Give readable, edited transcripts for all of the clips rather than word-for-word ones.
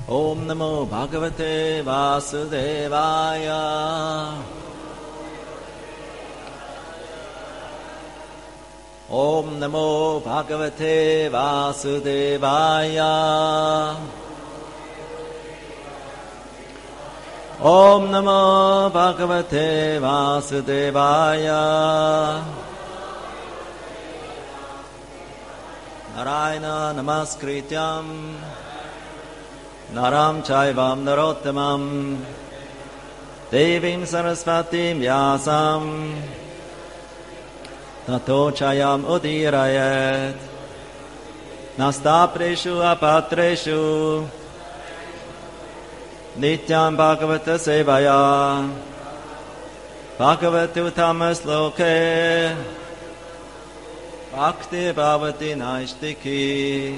Om Namo Bhagavate Vasudevaya. Om Namo Bhagavate Vasudevaya. Om Namo Bhagavate Vasudevaya. Narayana Namaskrityam Naram Chaivam Narottamam Devim Sarasvatim Vyasam Tato Chayam Udirayet Nastapreshu Apatreshu Nityam Bhagavata Sevaya Bhagavatu Tamasloke Bhakti Bhavati Naishtiki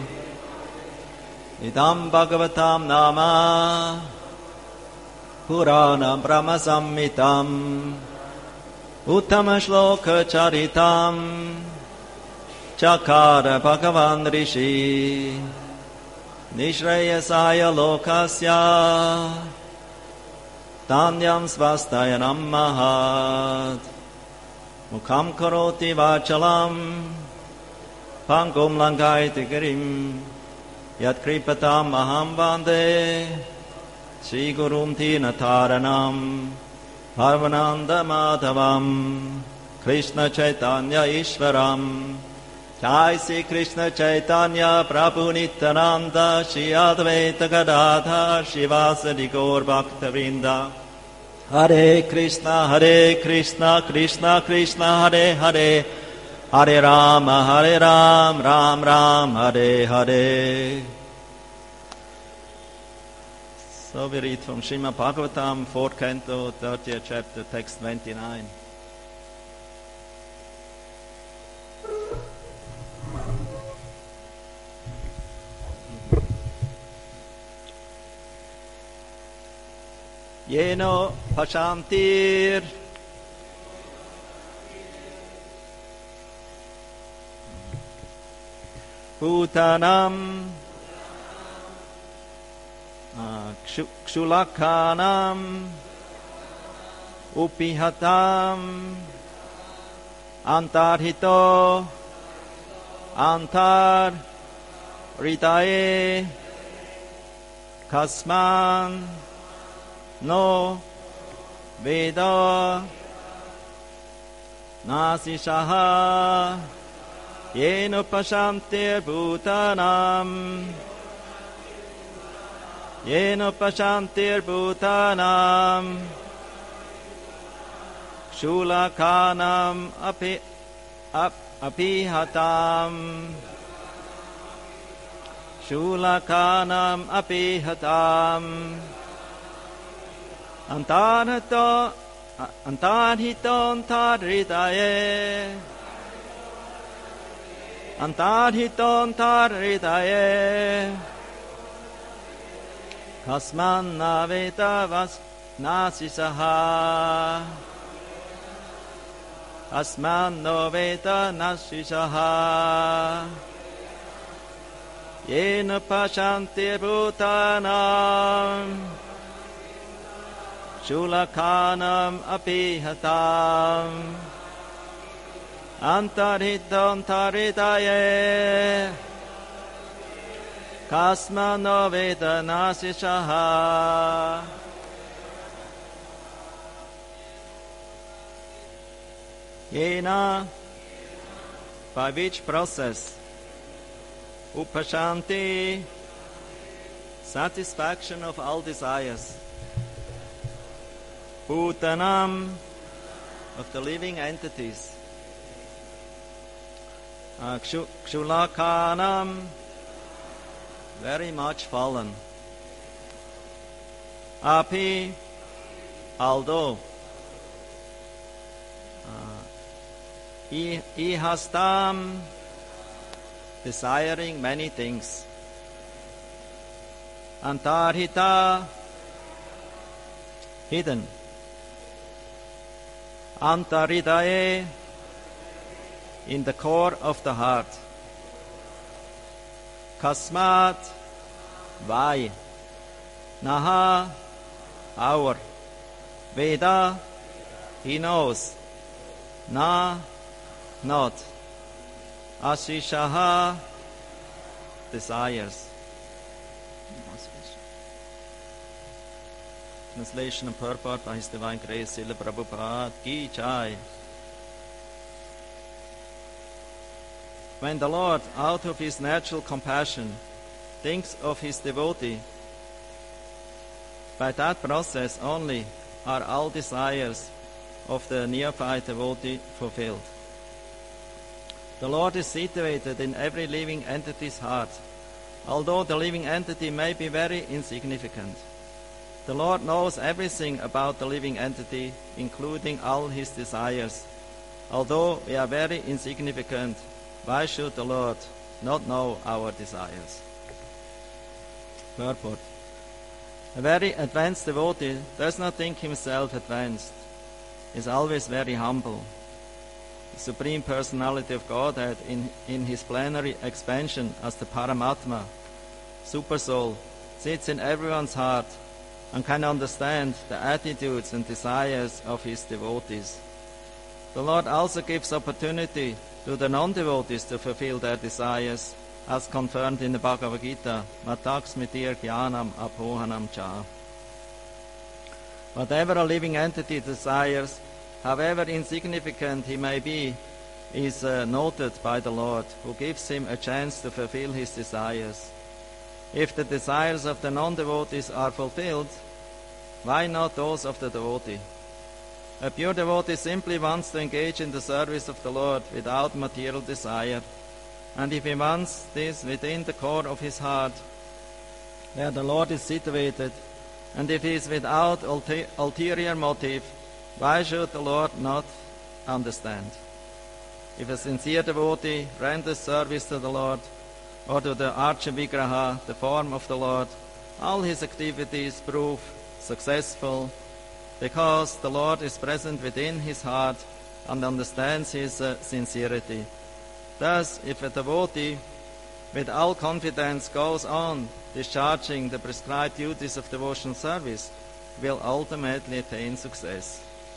Idam Bhagavatam Nama Puranam Brahma Samhitam Uttama Shloka Charitam Chakara Bhagavan Rishi Nishrayasaya Lokasya Tanyam Svastayanam Mahat Mukham Karoti Vachalam Pangum Langaiti Girim Yat Kripatam Maham Vande Sri Gurum Tinataranam Parvananda Madhavam Krishna Chaitanya Ishvaram Jai Sri Krishna Chaitanya Prabhu Nityananda Shri Advaita Gadadhar Shivasadi Gaur Bhakta-vrinda Hare Krishna Krishna Krishna Hare Hare Hare Rama Ram Ram Hare Hare. So we read from Srimad Bhagavatam, 4th canto, 30th chapter, text 29. Yeno Pashantir Bhutanam Kshulakanam Upihatam Antarhito Antar Ritae Kasman No Veda Nasishaha Yeno Pashantir Bhutanam Yeno Pashantir Bhutanam Shulakanam Apihatam Shulakanam Apihatam Antarhito Antarritaye Antarhito Antarritaye Kasman Naveta Vas Nasisaha Kasman Noveta Nasisaha Yena Pashantir Bhutanam Shulakanam Apihatam Antarhito Antarritaye Kasma Noveta Nasishaha. Yena, by which process Upashanti, satisfaction of all desires, Bhutanam, of the living entities, Kshulakanam, very much fallen, Api, although, Ihastam, desiring many things, Antarhita, hidden, Antaridae, in the core of the heart, Kasmat, why, Naha, our. Veda, he knows. Na, not. Ashishaha, desires. Translation and purport by His Divine Grace, Srila Prabhupada Ki Jai. When the Lord, out of His natural compassion, thinks of His devotee, by that process only are all desires of the neophyte devotee fulfilled. The Lord is situated in every living entity's heart, although the living entity may be very insignificant. The Lord knows everything about the living entity, including all his desires. Although we are very insignificant, why should the Lord not know our desires? Purport. A very advanced devotee does not think himself advanced, is always very humble. The Supreme Personality of Godhead in his plenary expansion as the Paramatma, Supersoul, sits in everyone's heart and can understand the attitudes and desires of his devotees. The Lord also gives opportunity to the non-devotees to fulfill their desires, as confirmed in the Bhagavad Gita, Mataksmitir Jnanam Apohanam Cha. Whatever a living entity desires, however insignificant he may be, is noted by the Lord, who gives him a chance to fulfill his desires. If the desires of the non-devotees are fulfilled, why not those of the devotee? A pure devotee simply wants to engage in the service of the Lord without material desire, and if he wants this within the core of his heart, where the Lord is situated, and if he is without ulterior motive, why should the Lord not understand? If a sincere devotee renders service to the Lord, or to the Archa Vigraha, the form of the Lord, all his activities prove successful, because the Lord is present within his heart and understands his sincerity. Thus, if a devotee with all confidence goes on discharging the prescribed duties of devotional service, will ultimately attain success.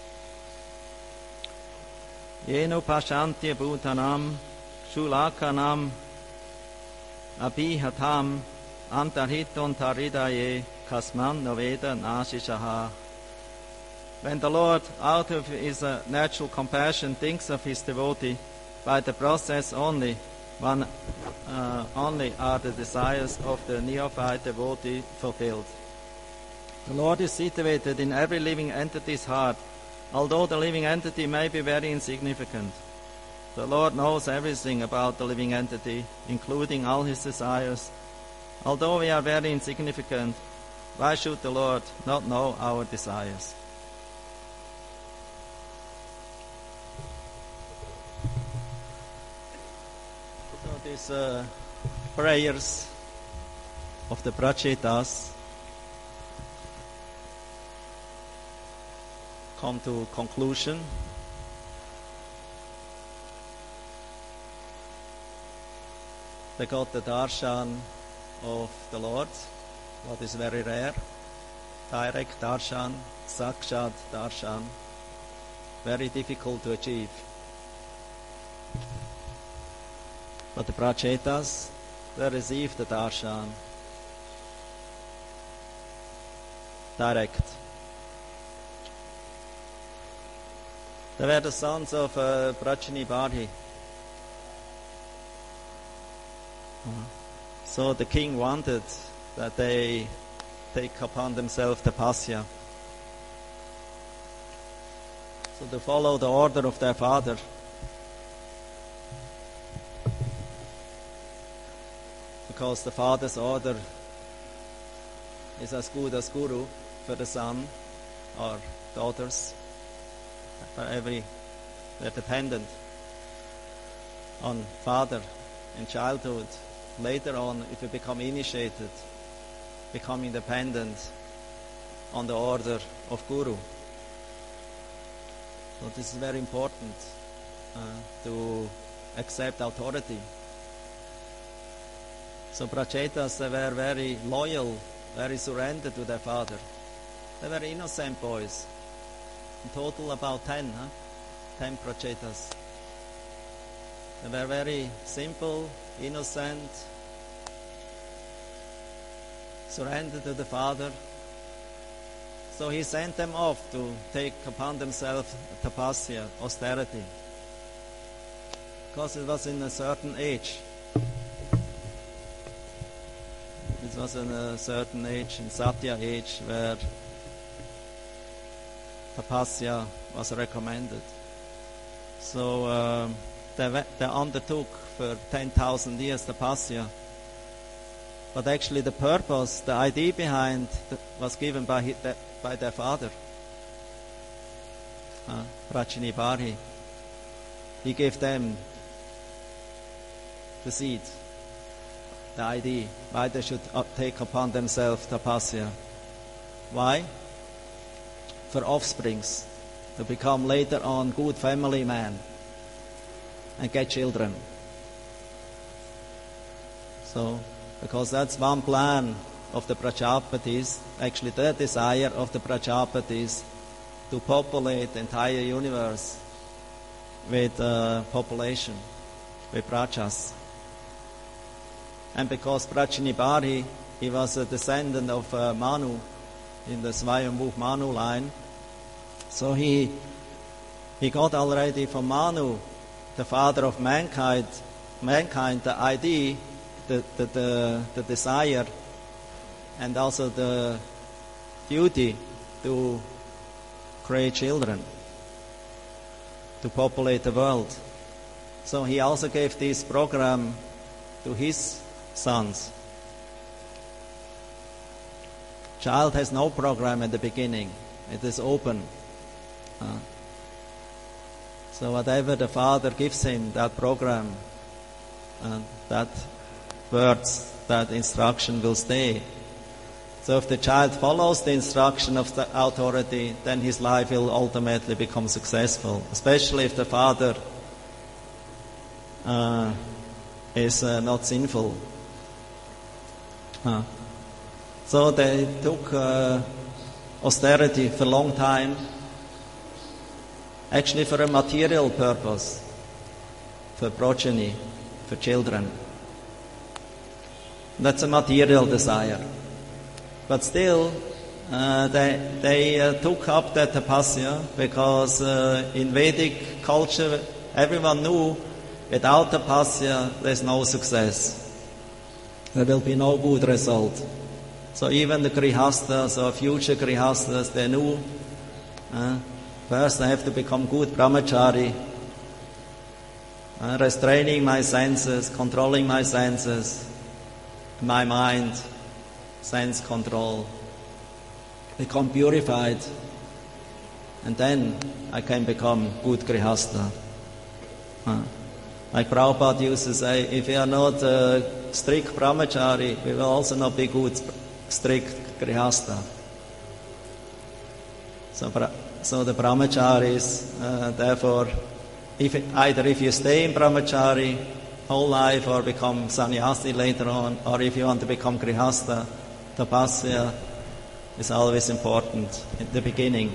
Yeno pashanti bhutanam shulakanam abhihatam antarhiton taridaye kasman noveda nashishaha. When the Lord, out of his natural compassion, thinks of his devotee, by the process only are the desires of the neophyte devotee fulfilled. The Lord is situated in every living entity's heart, although the living entity may be very insignificant. The Lord knows everything about the living entity, including all his desires. Although we are very insignificant, why should the Lord not know our desires? So these prayers of the Prachetas come to conclusion. They got the darshan of the Lord, what is very rare. Direct darshan, sakshat darshan, very difficult to achieve. But the Prachetas, they received the darshan direct. They were the sons of Prachini Bharhi. So the king wanted that they take upon themselves the pasya. So they follow the order of their father. Because the father's order is as good as guru for the son or daughters. They're dependent on father in childhood. Later on, if you become initiated, becoming dependent on the order of guru. So this is very important to accept authority. So Prachetas, they were very loyal very surrendered to their father. They were innocent boys. In total about 10, 10 prochetas. They were very simple, innocent, surrendered to the father. So he sent them off to take upon themselves tapasya, austerity. Because it was in a certain age. It was in a certain age, in Satya age, where tapasya was recommended. So they undertook for 10,000 years tapasya. But actually the purpose, the idea behind was given by their father, Prajnibari. He gave them the seed, the idea, why they should take upon themselves tapasya. Why? For offsprings, to become later on good family men and get children. So, because that's one plan of the Prajapatis, actually the desire of the Prajapatis to populate the entire universe with population, with Prajas. And because Prajnibari, he was a descendant of Manu, in the Svayambhu Manu line, so he got already from Manu, the father of mankind, the idea, the desire, and also the duty to create children, to populate the world. So he also gave this program to his sons. Child has no program at the beginning. It is open. So whatever the father gives him, that program, that words, that instruction will stay. So if the child follows the instruction of the authority, then his life will ultimately become successful, especially if the father is not sinful. So they took austerity for a long time, actually for a material purpose, for progeny, for children. That's a material desire. But still, they took up that tapasya because in Vedic culture, everyone knew without tapasya, there's no success. There will be no good result. So even the grihastas or future grihastas, they knew first I have to become good brahmachari, restraining my senses, controlling my senses, my mind, sense control, become purified, and then I can become good grihasta. Like Prabhupada used to say, if you are not a strict brahmachari, we will also not be good strict grihasta. So the brahmacharis, therefore, if you stay in brahmachari whole life or become sannyasi later on, or if you want to become grihasta, tapasya is always important in the beginning.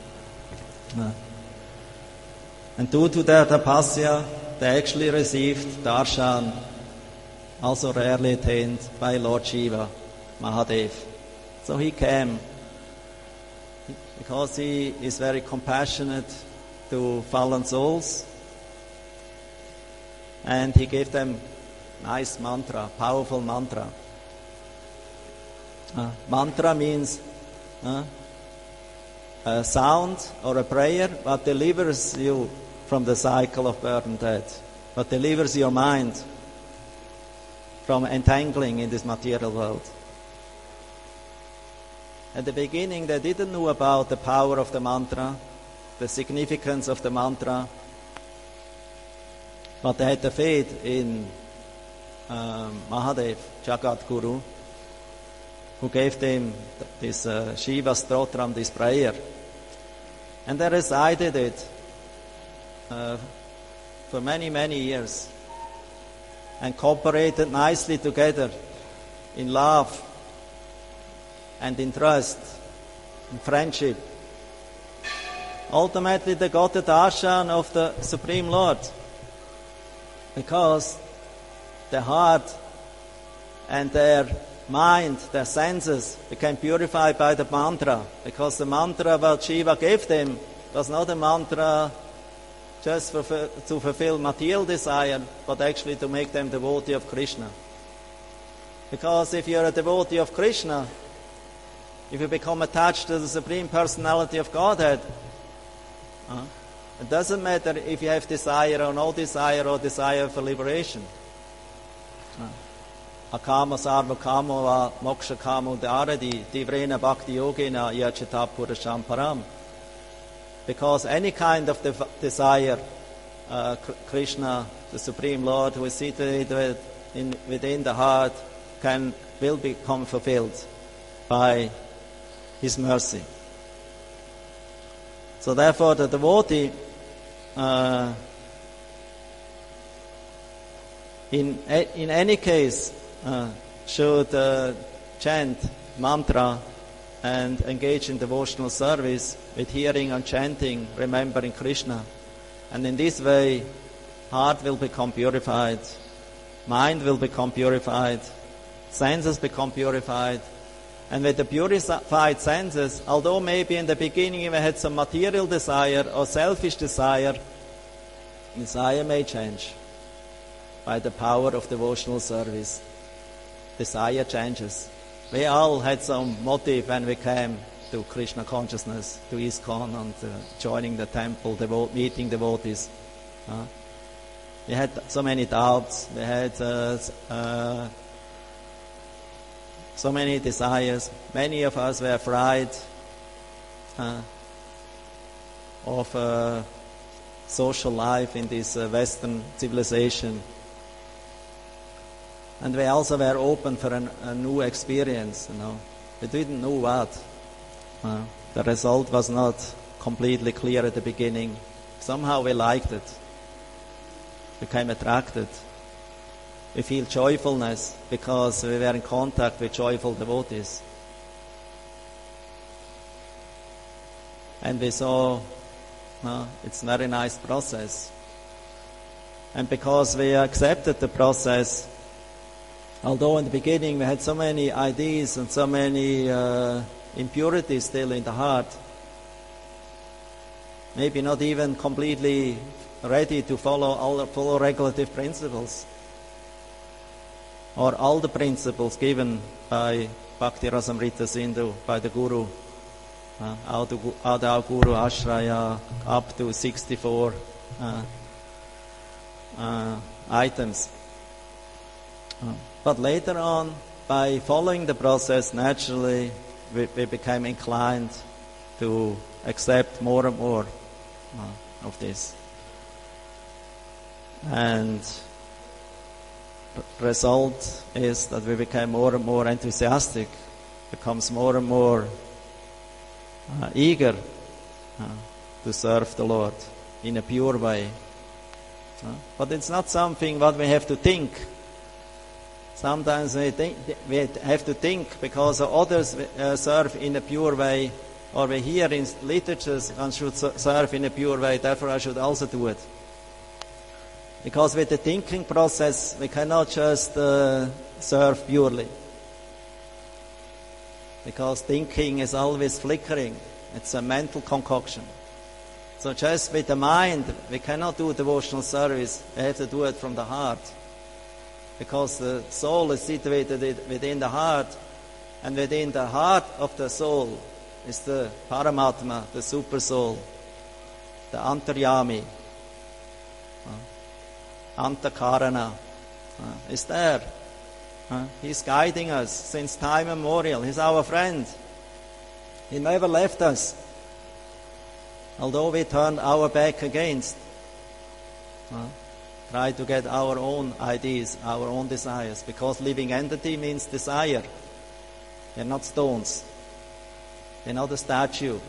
And due to their tapasya, they actually received darshan, also rarely attained by Lord Shiva, Mahadev. So he came because he is very compassionate to fallen souls, and he gave them nice mantra, powerful mantra. Mantra means a sound or a prayer that delivers you from the cycle of birth and death, but delivers your mind from entangling in this material world. At the beginning, they didn't know about the power of the mantra, the significance of the mantra, but they had the faith in Mahadev, Jagat Guru, who gave them this Shiva Stotram, this prayer. And they recited it for many, many years and cooperated nicely together in love and in trust, in friendship. Ultimately, they got the darshan of the Supreme Lord, because their heart and their mind, their senses became purified by the mantra, because the mantra what Shiva gave them was not a mantra just to fulfill material desire, but actually to make them devotee of Krishna. Because if you're a devotee of Krishna, if you become attached to the Supreme Personality of Godhead, it doesn't matter if you have desire or no desire or desire for liberation. Akama sarva kamo va moksha kamo dharadi divrena bhakti yogena yachita purasham param. Because any kind of desire, Krishna, the Supreme Lord, who is seated within the heart, will become fulfilled by His mercy. So therefore the devotee in any case should chant mantra and engage in devotional service with hearing and chanting, remembering Krishna. And in this way, heart will become purified, mind will become purified, senses become purified. And with the purified senses, although maybe in the beginning we had some material desire or selfish desire may change by the power of devotional service. Desire changes. We all had some motive when we came to Krishna consciousness, to ISKCON, and joining the temple, meeting devotees. We had so many doubts. We had so many desires. Many of us were afraid of social life in this Western civilization. And we also were open for a new experience, We didn't know what. The result was not completely clear at the beginning. Somehow we liked it. Became attracted. We feel joyfulness because we were in contact with joyful devotees. And we saw it's a very nice process. And because we accepted the process, although in the beginning we had so many ideas and so many impurities still in the heart, maybe not even completely ready to follow regulative principles, or all the principles given by Bhakti Rasamrita Sindhu, by the Guru, Adau Guru Ashraya, up to 64 items. But later on, by following the process, naturally, we became inclined to accept more and more of this. And the result is that we became more and more enthusiastic, becomes more and more eager to serve the Lord in a pure way. But it's not something what we have to think. Sometimes we have to think because others serve in a pure way, or we hear in literatures one should serve in a pure way, therefore I should also do it. Because with the thinking process, we cannot just serve purely. Because thinking is always flickering. It's a mental concoction. So just with the mind, we cannot do devotional service. We have to do it from the heart. Because the soul is situated within the heart, and within the heart of the soul is the Paramatma, the super soul, the Antaryami, Antakarana, is there. He's guiding us since time immemorial. He's our friend. He never left us, although we turned our back against. Try to get our own ideas, our own desires, because living entity means desire. They're not stones. They're not a statue.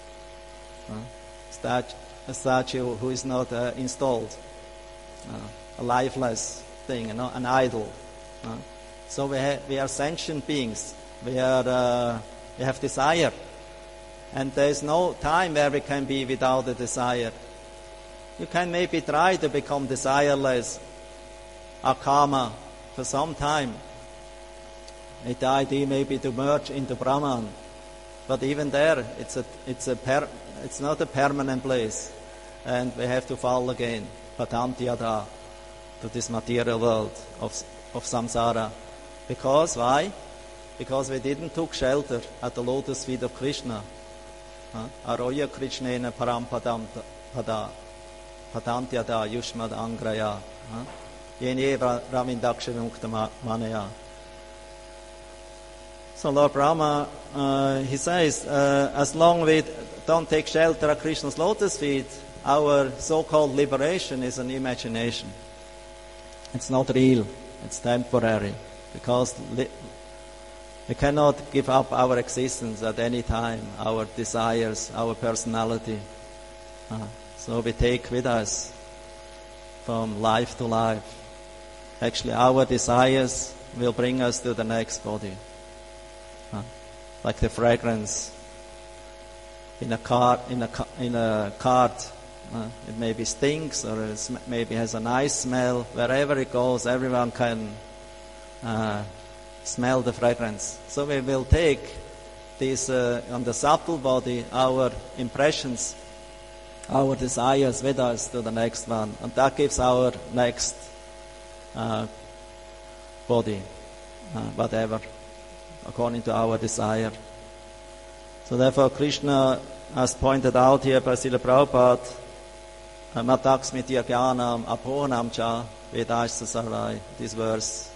A statue who is not installed. A lifeless thing, an idol. So we are sentient beings. We are We have desire. And there is no time where we can be without a desire. You can maybe try to become desireless, akama, for some time. With the idea maybe to merge into Brahman. But even there, it's not a permanent place. And we have to fall again, patantyada, to this material world of samsara. Because, why? Because we didn't took shelter at the lotus feet of Krishna. Aroya Krishnena parampadam pada patantyada yushmad angraya. Yene ramindaksha mukta manaya. So Lord Brahma, he says, as long as we don't take shelter at Krishna's lotus feet, our so-called liberation is an imagination. It's not real. It's temporary. Because we cannot give up our existence at any time, our desires, our personality. So we take with us from life to life. Actually, our desires will bring us to the next body. Like the fragrance in a cart. It maybe stinks or it maybe has a nice smell. Wherever it goes, everyone can smell the fragrance. So we will take this on the subtle body, our impressions, our desires with us to the next one. And that gives our next body, whatever, according to our desire. So therefore Krishna, as pointed out here by Srila Prabhupada, Mataksmiti Jnanam Apohanam Cha Vedasya Sarvai, this verse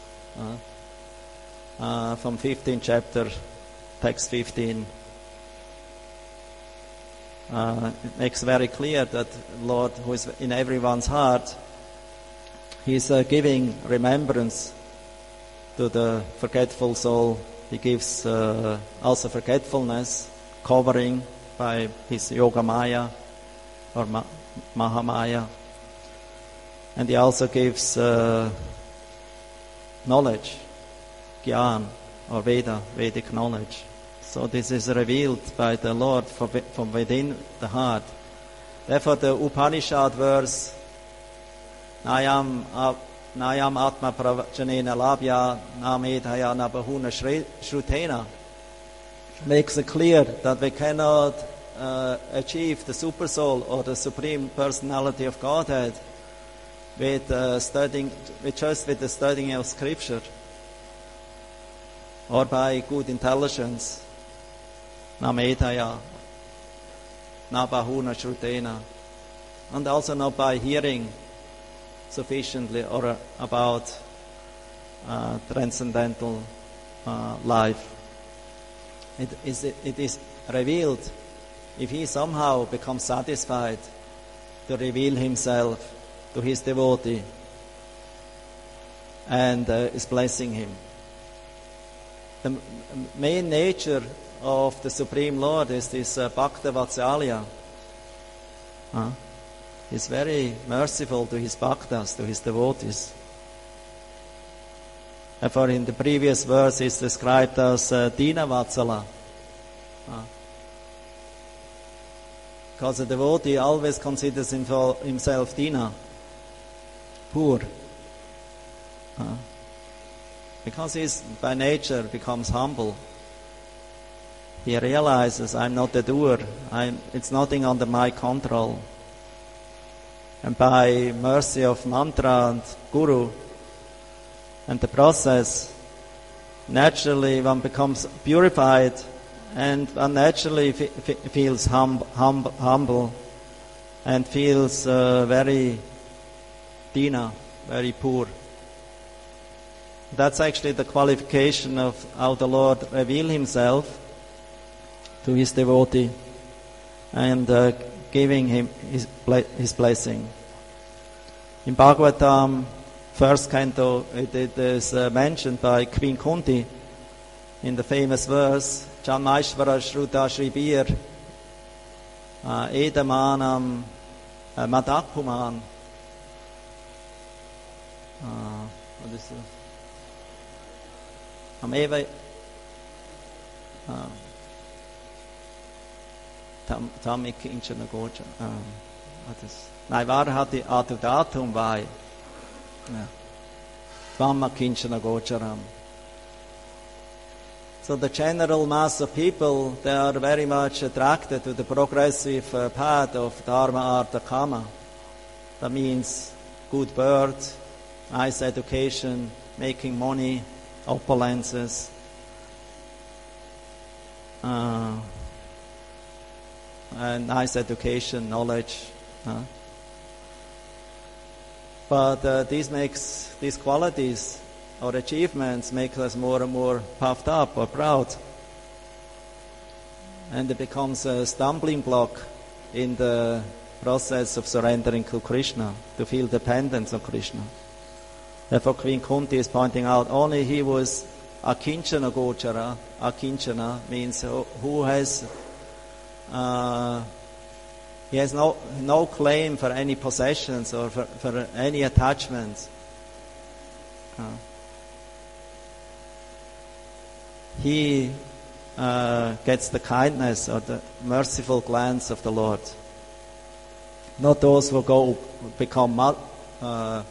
from 15th chapter, text 15. It makes very clear that Lord, who is in everyone's heart, He is giving remembrance to the forgetful soul. He gives also forgetfulness, covering by His Yoga Maya or Mahamaya. And He also gives knowledge, Gyan or Vedic knowledge. So this is revealed by the Lord from within the heart. Therefore the Upanishad verse, Nayam Atma Pravachanena Labhya Namedhaya Nabahuna Shrutena, makes it clear that we cannot achieve the super soul or the supreme personality of Godhead with the studying of Scripture or by good intelligence. Namedhaya, Nabahuna Shrutena, and also not by hearing sufficiently or about transcendental life. It is revealed if he somehow becomes satisfied to reveal himself to his devotee and is blessing him. The main nature of the Supreme Lord is this Bhakta Vatsalya. He's very merciful to his bhaktas, to his devotees. Therefore, in the previous verse, he's described as Dina Vatsala. Because a devotee always considers himself Dina, poor. Because he by nature becomes humble. He realizes, I'm not the doer. It's nothing under my control. And by mercy of mantra and guru and the process, naturally one becomes purified and one naturally feels humble and feels very dina, very poor. That's actually the qualification of how the Lord reveals Himself to His devotee and giving him his blessing. In Bhagavatam, first canto, it is mentioned by Queen Kunti in the famous verse, Janmaishvara Shruta Shribir Edamanam Madakpuman. What is it? Tammi Kinchana Gocharam. Nein, Varahati Atudatum Vai. Tamma Kinchana Gocharam. So the general mass of people, they are very much attracted to the progressive path of Dharma, Artha, Kama. That means good birth, nice education, making money, opulences, and nice education, knowledge. But these qualities or achievements make us more and more puffed up or proud. And it becomes a stumbling block in the process of surrendering to Krishna, to feel dependence on Krishna. Therefore Queen Kunti is pointing out only he was Akinchana Gochara. Akinchana means who has he has no claim for any possessions or for any attachments. He gets the kindness or the merciful glance of the Lord. Not those who become Mada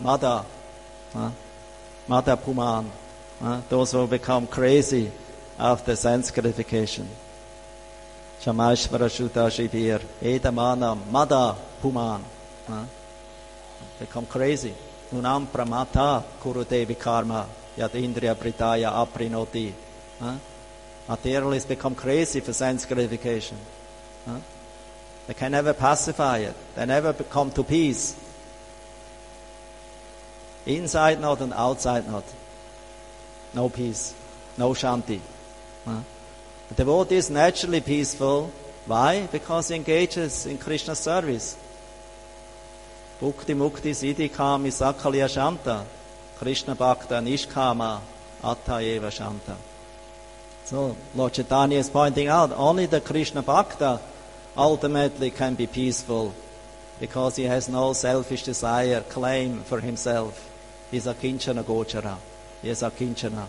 Puman, those who become crazy after sense gratification. Shamashvara Shuta Shibir, Edamanam, Mada Puman, become crazy. Unam Pramata Kurudevi Karma, Yat Indriya Pritaya Aprinoti. Materialists become crazy for sense gratification. They can never pacify it. They never come to peace. Inside not and outside not. No peace. No shanti. The devotee is naturally peaceful. Why? Because he engages in Krishna's service. Bhukti Mukti Siddhi Kami Sakalya Shanta. Krishna Bhakta Nishkama Atta Eva Shanta. So Lord Chaitanya is pointing out only the Krishna Bhakta ultimately can be peaceful because he has no selfish desire, claim for himself. He is Akinchana Gochara. He is Akinchana.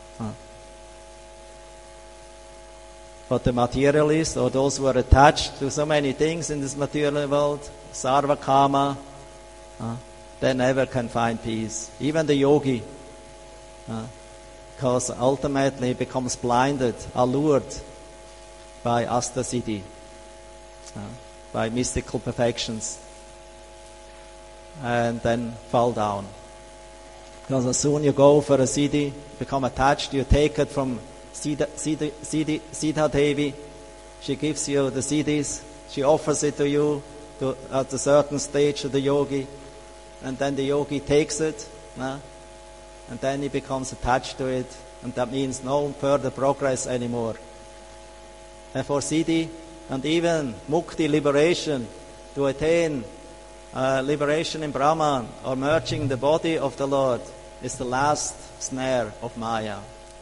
But the materialists or those who are attached to so many things in this material world, Sarva Kama, they never can find peace. Even the yogi, because ultimately he becomes blinded, allured by Astasiddhi, by mystical perfections, and then fall down. Because as soon you go for a siddhi, become attached, you take it from Siddha Devi. She gives you the siddhis, she offers it to you at a certain stage of the yogi, and then the yogi takes it, and then he becomes attached to it, and that means no further progress anymore. Therefore siddhi and even mukti, liberation, to attain liberation in Brahman or merging the body of the Lord is the last snare of Maya.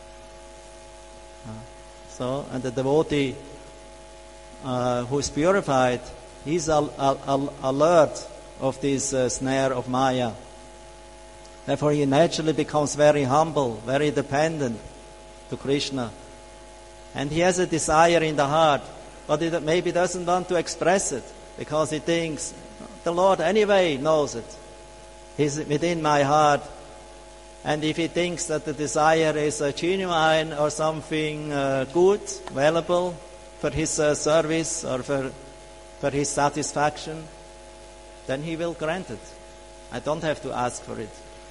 And the devotee who is purified, he is alert of this snare of Maya. Therefore he naturally becomes very humble, very dependent to Krishna. And he has a desire in the heart, but he maybe doesn't want to express it because he thinks, the Lord anyway knows it. He's within my heart. And if he thinks that the desire is genuine or something good, valuable for his service or for his satisfaction, then he will grant it. I don't have to ask for it.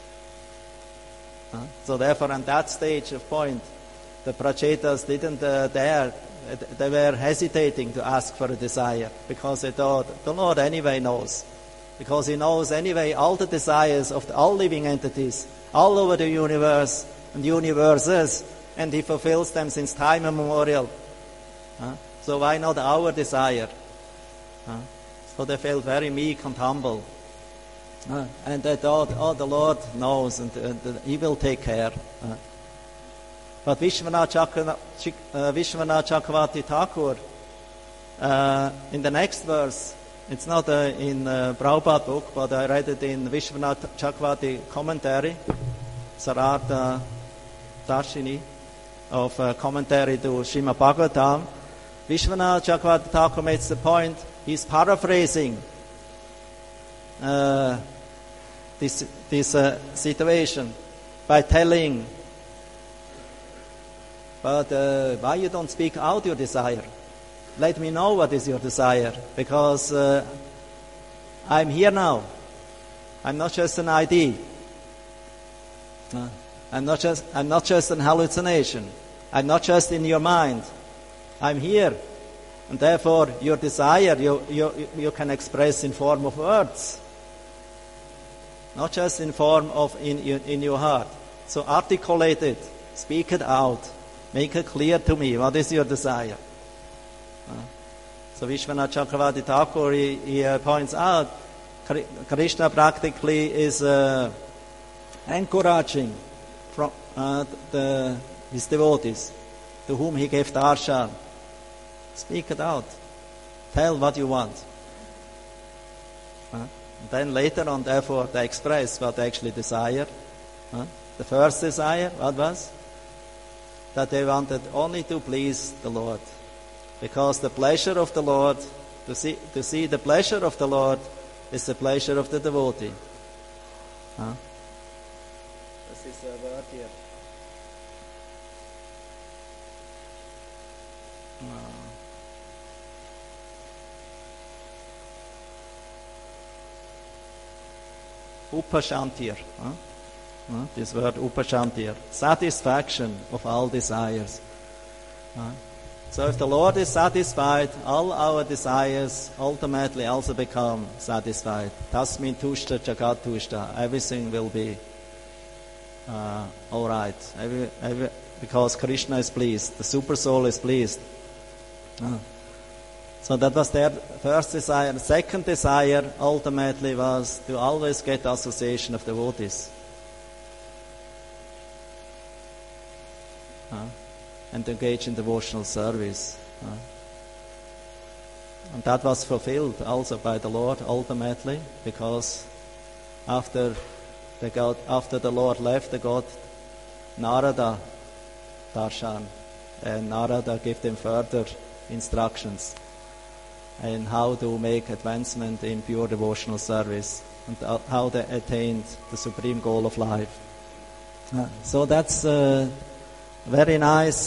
So therefore, on that stage of point, the Prachetas didn't dare. They were hesitating to ask for a desire because they thought the Lord anyway knows. Because he knows anyway all the desires of all living entities all over the universe and universes, and he fulfills them since time immemorial. So why not our desire? So they felt very meek and humble. And they thought, oh, the Lord knows and he will take care. But Vishwanath Chakravarti Thakur, in the next verse, it's not in Prabhupada book, but I read it in Vishwanath Chakravarti commentary, Sarartha Darshini, of commentary to Srimad Bhagavatam. Vishwanath Chakravarti Thakur makes the point, he's paraphrasing this situation by telling, but why you don't speak out your desire? Let me know what is your desire, because I'm here now. I'm not just an ID. I'm not just an hallucination. I'm not just in your mind. I'm here, and therefore your desire you can express in form of words, not just in form of in your heart. So articulate it, speak it out, make it clear to me. What is your desire? So Vishwanath Chakravarti Thakur he points out Krishna practically is encouraging from his devotees to whom he gave darshan. Speak it out. Tell what you want. Then later on, therefore, they express what they actually desire. The first desire, what was? That they wanted only to please the Lord. Because the pleasure of the Lord, to see the pleasure of the Lord is the pleasure of the devotee. This is a word here. Upashantir. This word upashantir. Satisfaction of all desires. So if the Lord is satisfied, all our desires ultimately also become satisfied. Tasmin tushta jagat tushta. Everything will be all right. Because Krishna is pleased. The super soul is pleased. So that was their first desire. The second desire ultimately was to always get association of devotees. And to engage in devotional service. And that was fulfilled also by the Lord ultimately, because after the Lord left, they got Narada darshan, and Narada gave them further instructions in how to make advancement in pure devotional service and how they attained the supreme goal of life. So that's very nice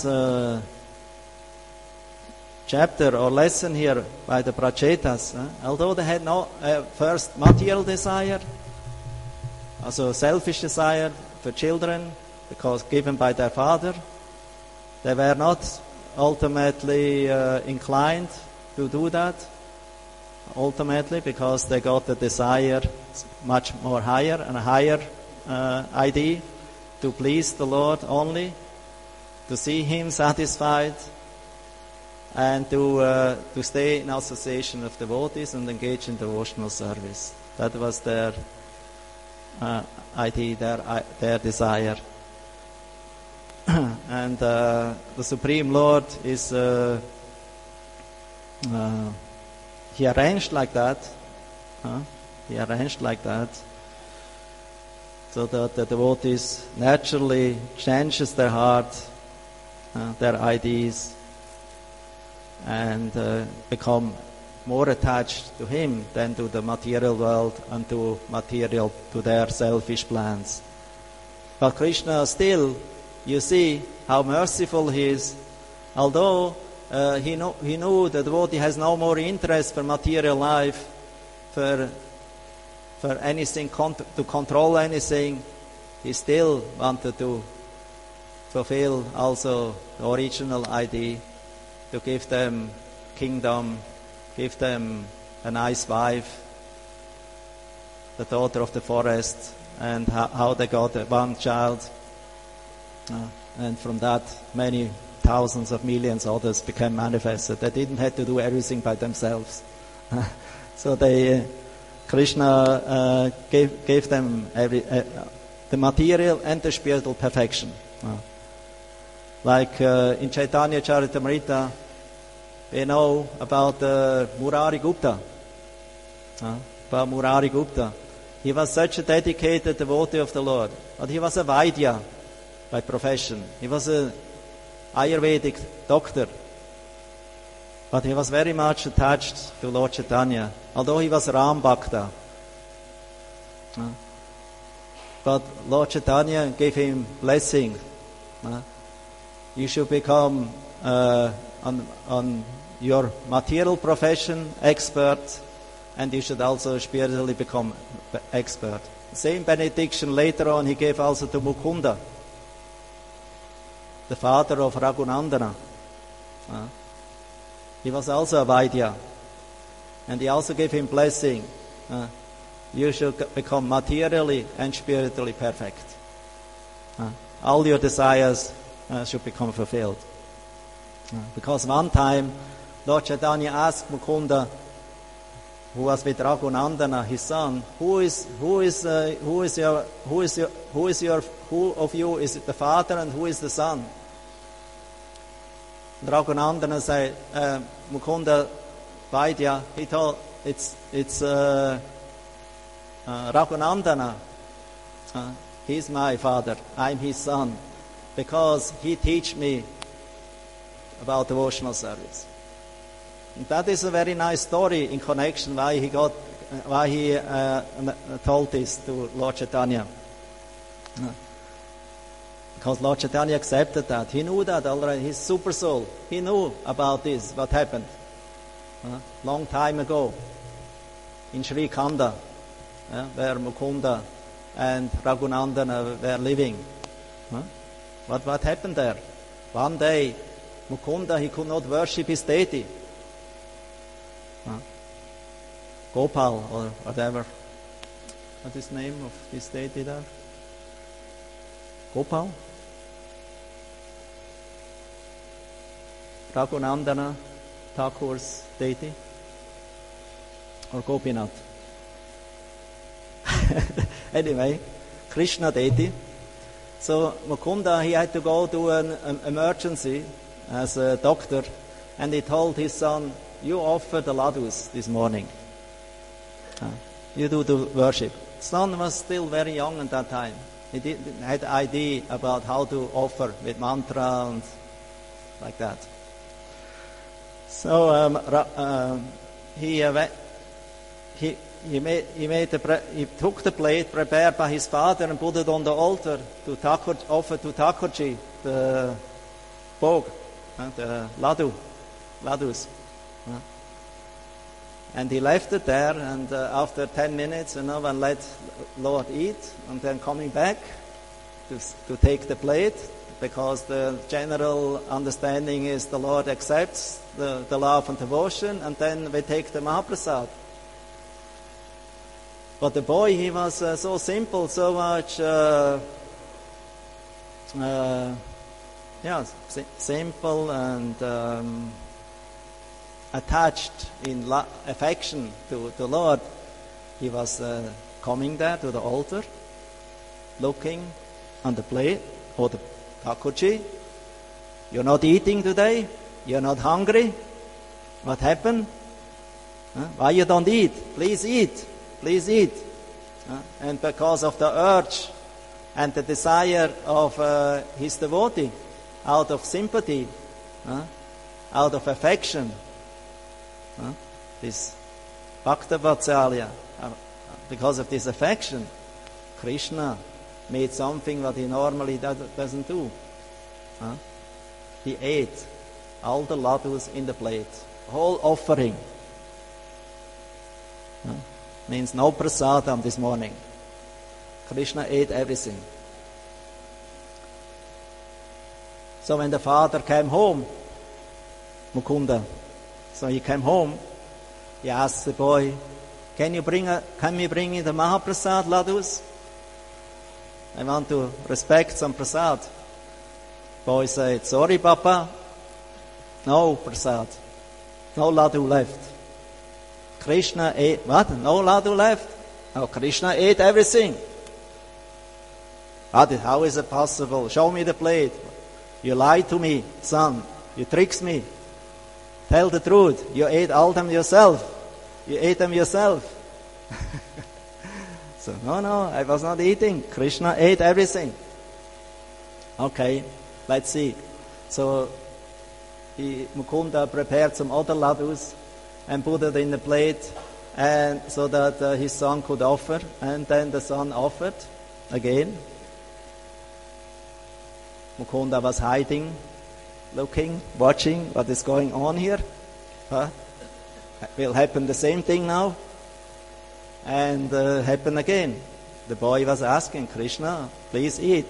chapter or lesson here by the Prachetas. Although they had no first material desire, also selfish desire for children, because given by their father, they were not ultimately inclined to do that. Ultimately, because they got the desire much more higher and a higher idea to please the Lord only, to see Him satisfied, and to stay in association of devotees and engage in devotional service. That was their idea, their desire. And the Supreme Lord is He arranged like that. He arranged like that, so that the devotees naturally changes their heart, their ideas, and become more attached to Him than to the material world and to their selfish plans. But Krishna still, you see how merciful He is. Although he knew the devotee has no more interest for material life, for anything, to control anything, he still wanted to fulfill also the original idea, to give them kingdom, give them a nice wife, the daughter of the forest, and how they got one child. And from that, many thousands of millions others became manifested. They didn't have to do everything by themselves. So Krishna gave them the material and the spiritual perfection. Like in Chaitanya Charitamrita, we know about Murari Gupta. About Murari Gupta. He was such a dedicated devotee of the Lord. But he was a Vaidya by profession. He was a Ayurvedic doctor. But he was very much attached to Lord Chaitanya, although he was Ram Bhakta. But Lord Chaitanya gave him blessing. You should become on your material profession expert, and you should also spiritually become expert. Same benediction later on he gave also to Mukunda, the father of Raghunandana. He was also a Vaidya, and he also gave him blessing. You should become materially and spiritually perfect. All your desires should become fulfilled. Because one time Lord Chaitanya asked Mukunda, who was with Raghunandana, his son, who of you is the father and who is the son? Raghunandana said, Mukunda Vaidya, he told, it's Raghunandana. He's my father, I'm his son, because he teach me about devotional service. And that is a very nice story in connection why he told this to Lord Chaitanya. Because Lord Chaitanya accepted that. He knew that already. His super soul. He knew about this, what happened long time ago in Sri Khanda, where Mukunda and Raghunandana were living. What happened there? One day, Mukunda, he could not worship his deity. Gopal or whatever. What is the name of his deity there? Gopal? Raghunandana Thakur's deity? Or Gopinath? Anyway, Krishna deity. So Mukunda, he had to go to an emergency as a doctor, and he told his son, you offer the ladus this morning. You do the worship. Son was still very young at that time. He didn't had idea about how to offer with mantra and like that. So he took the plate prepared by his father and put it on the altar to offer to Thakurji the bhog, the ladus. And he left it there, and after 10 minutes, one let Lord eat, and then coming back to take the plate, because the general understanding is the Lord accepts the love and devotion, and then we take the Mahaprasad. But the boy, he was so simple, so much, simple and attached in affection to the Lord. He was coming there to the altar, looking on the plate, or the Thakurji, you're not eating today? You're not hungry? What happened? Why you don't eat? Please eat. Please eat. And because of the urge and the desire of his devotee, out of sympathy, out of affection, this Bhakta Vatsalya, because of this affection, Krishna made something that he normally doesn't do. He ate all the ladus in the plate, whole offering. Means no prasadam this morning. Krishna ate everything. So when the father came home, Mukunda, so he came home, he asked the boy, can you bring me the Mahaprasad ladus? I want to respect some prasad. Boy said, sorry Papa, no prasad, no ladu left. Krishna ate, what? No ladu left? Oh, Krishna ate everything. How is it possible? Show me the plate. You lied to me, son. You tricked me. Tell the truth. You ate all them yourself. You ate them yourself. So, no, I was not eating. Krishna ate everything. Okay, let's see. So, Mukunda prepared some other ladus and put it in a plate, and so that his son could offer. And then the son offered again. Mukunda was hiding, looking, watching what is going on here. Will happen the same thing now, and happen again. The boy was asking Krishna, please eat.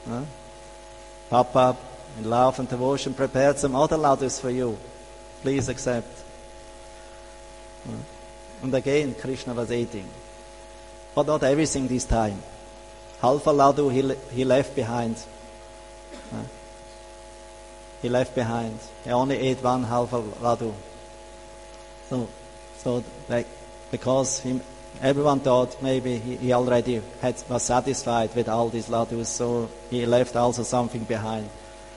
Papa, in love and devotion, prepared some other ladus for you. Please accept. And again, Krishna was eating. But not everything this time. Half a ladu he left behind. He left behind. He only ate one half a ladu. So like, because everyone thought maybe he already was satisfied with all these ladus, so he left also something behind.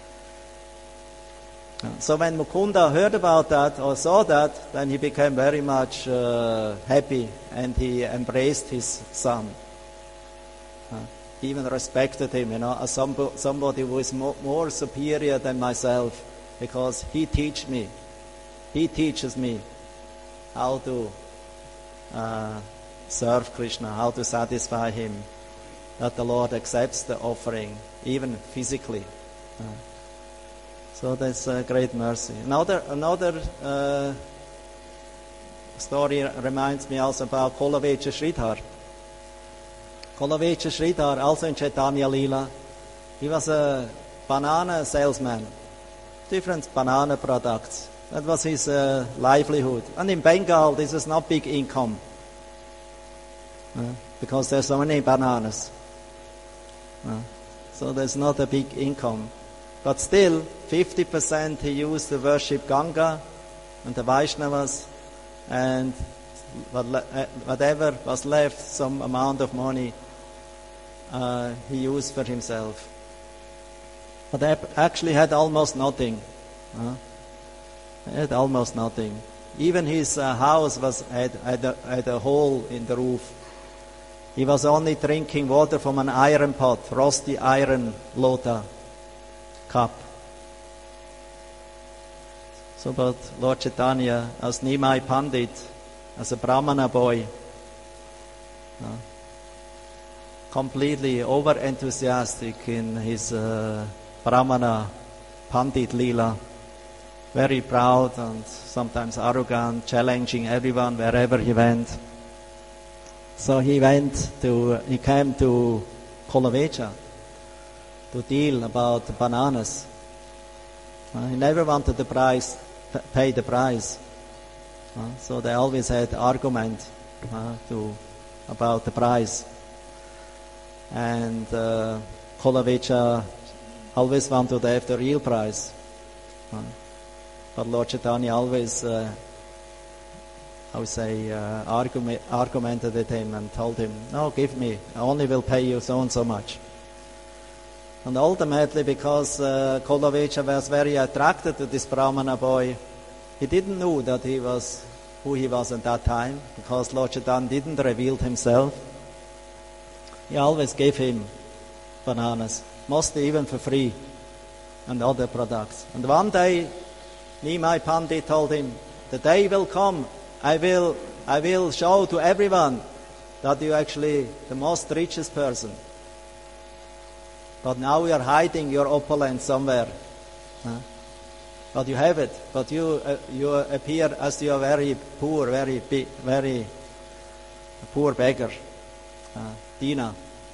So when Mukunda heard about that or saw that, then he became very much happy, and he embraced his son. He even respected him, as somebody who is more superior than myself, because he teaches me how to serve Krishna, how to satisfy him, that the Lord accepts the offering, even physically. So that's a great mercy. Another story reminds me also about Kolavecha Sridhar. Kolavecha Sridhar, also in Chaitanya Leela, he was a banana salesman, different banana products. That was his livelihood. And in Bengal, this is not big income, because there's so many bananas. So there's not a big income. But still, 50% he used to worship Ganga and the Vaishnavas, and whatever was left, some amount of money, he used for himself. But I actually had almost nothing. He had almost nothing. Even his house had a hole in the roof. He was only drinking water from an iron pot, rusty iron lota cup. So, but Lord Chaitanya, as Nimai Pandit, as a Brahmana boy, completely over-enthusiastic in his Brahmana Pandit Leela, very proud and sometimes arrogant, challenging everyone wherever he went. So he came to Kolavecha to deal about the bananas. He never wanted pay the price. So they always had argument about the price. And Kolavecha always wanted to have the real price. But Lord Chaitanya always, argumented with him and told him, no, give me, I only will pay you so and so much. And ultimately, because Kolavecha was very attracted to this Brahmana boy, he didn't know that he was who he was at that time, because Lord Chaitanya didn't reveal himself. He always gave him bananas, mostly even for free, and other products. And one day, Nimai Pandit told him, the day will come, I will show to everyone that you're actually the most richest person. But now you are hiding your opulence somewhere. But you have it. But you appear as you are very poor, very poor beggar. Dina.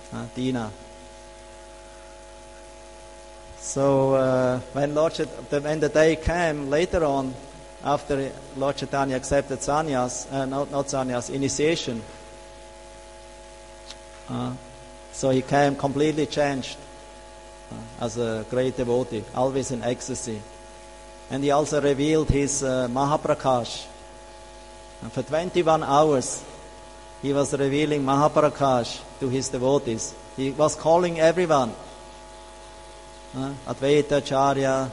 So when the day came later on, after Lord Chaitanya accepted sannyas, not sannyas, initiation, so he came completely changed as a great devotee, always in ecstasy. And he also revealed his Mahaprakash. And for 21 hours, he was revealing Mahaprakash to his devotees. He was calling everyone. Advaita Acharya,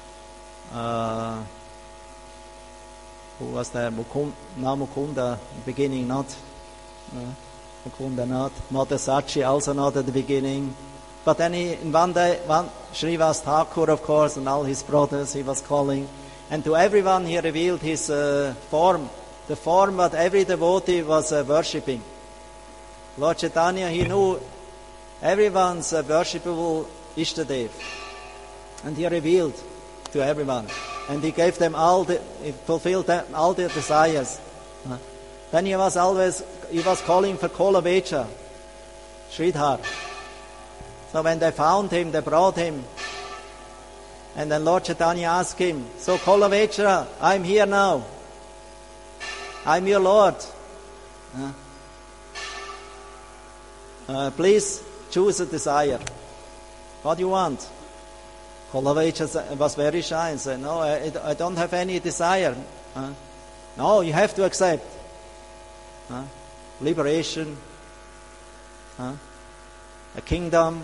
who was there? Mukunda, in the beginning not. Mukunda not. Mother Sachi also not at the beginning. But then one day, Srivas Thakur, of course, and all his brothers, he was calling. And to everyone he revealed his form, the form that every devotee was worshipping. Lord Chaitanya, he knew everyone's worshipable Ishtadev. And he revealed to everyone. And he gave them he fulfilled all their desires. Then he was calling for Kolavecha, Sridhar. So when they found him, they brought him. And then Lord Chaitanya asked him, so Kolavecha, I'm here now. I'm your Lord. Please choose a desire. What do you want? Kolavecha was very shy and said, no, I don't have any desire. No, you have to accept. Liberation. A kingdom.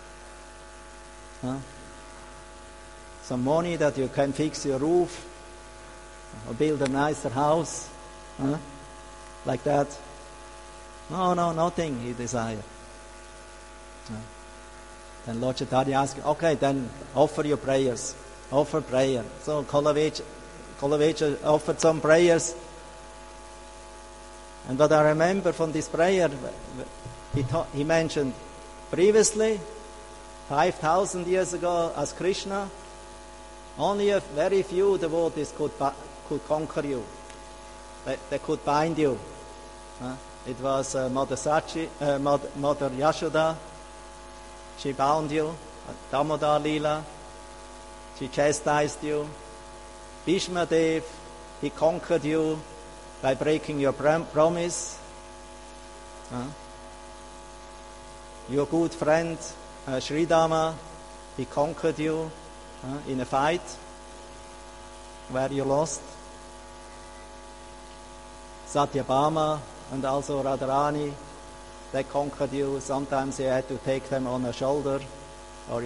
Some money that you can fix your roof. Or build a nicer house. Like that. No, nothing he desired. Then Lord Chaitanya asked, okay, then offer your prayers. Offer prayer. So Kolavecha offered some prayers. And what I remember from this prayer, he mentioned, previously, 5,000 years ago, as Krishna, only a very few devotees could conquer you. They could bind you. It was Mother Yashoda. She bound you. Damodar Leela. She chastised you. Bhishma Dev, he conquered you by breaking your promise. Your good friend Sridama, he conquered you in a fight where you lost. Satyabhama and also Radharani, they conquered you. Sometimes you had to take them on a shoulder, or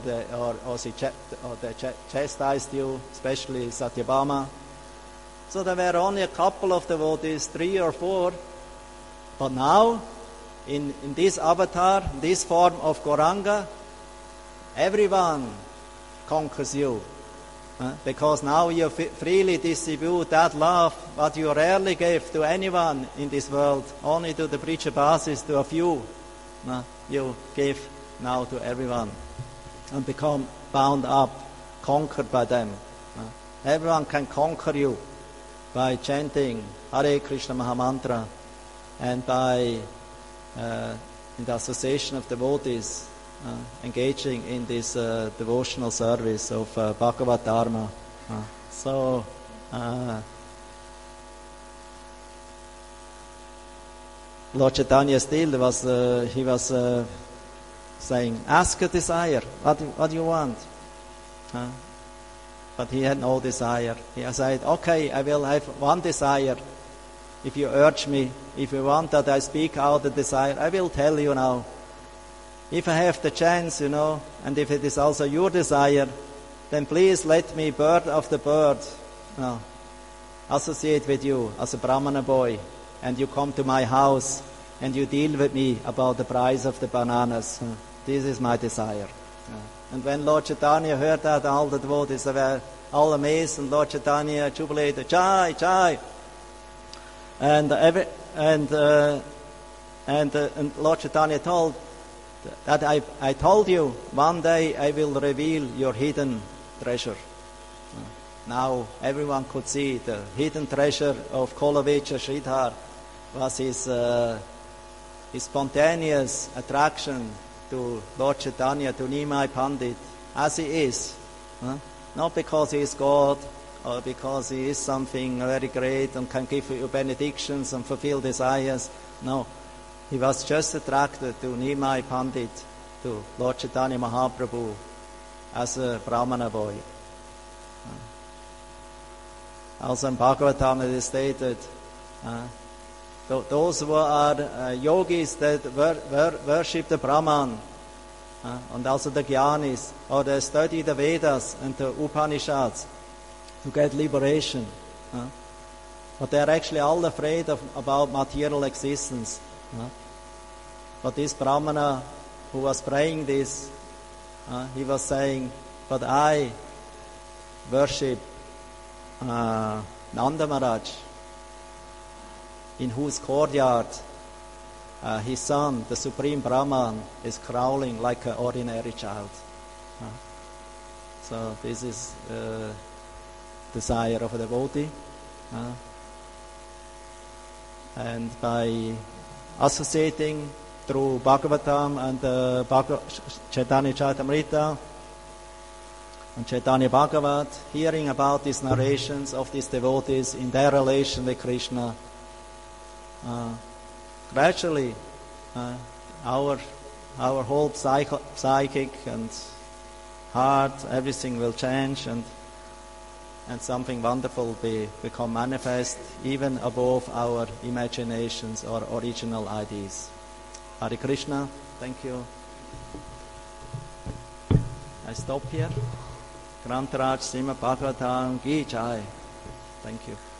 they chastised you, especially Satyabhama. So there were only a couple of devotees, 3 or 4. But now, in this avatar, this form of Gauranga, everyone conquers you. Because now you freely distribute that love, what you rarely gave to anyone in this world, only to the Brijabasis, to a few. You give now to everyone and become bound up, conquered by them. Everyone can conquer you by chanting Hare Krishna Mahamantra and by in the association of devotees engaging in this devotional service of Bhagavad Dharma. Lord Chaitanya still was saying, ask a desire. What do you want? But he had no desire. He said, okay, I will have one desire. If you urge me, if you want that I speak out the desire, I will tell you now. If I have the chance, and if it is also your desire, then please let me, bird of the bird, associate with you as a Brahmana boy, and you come to my house, and you deal with me about the price of the bananas. This is my desire. And when Lord Chaitanya heard that, all the devotees were all amazed, and Lord Chaitanya jubilated, Jai. And Lord Chaitanya told that I told you, one day I will reveal your hidden treasure. Now everyone could see the hidden treasure of Kolavecha Sridhar was his spontaneous attraction to Lord Chaitanya, to Nimai Pandit, as he is. Not because he is God, or because he is something very great and can give you benedictions and fulfill desires. No, he was just attracted to Nimai Pandit, to Lord Chaitanya Mahaprabhu, as a Brahmana boy. Also in Bhagavatam it is stated, those who are yogis that worship the Brahman, and also the Jnanis, or they study the Vedas and the Upanishads to get liberation. But they are actually all afraid about material existence. But this Brahmana who was praying this, he was saying, but I worship Nanda Maharaj, in whose courtyard his son, the Supreme Brahman, is crawling like an ordinary child. So this is desire of a devotee. And by associating through Bhagavatam and Chaitanya Charitamrita and Chaitanya Bhagavat, hearing about these narrations of these devotees in their relation with Krishna, gradually our whole psychic and heart, everything will change, and something wonderful will become manifest even above our imaginations or original ideas. Hare Krishna. Thank you. I stop here. Grantaraj Srimad Bhagavatam Ki Jai. Thank you.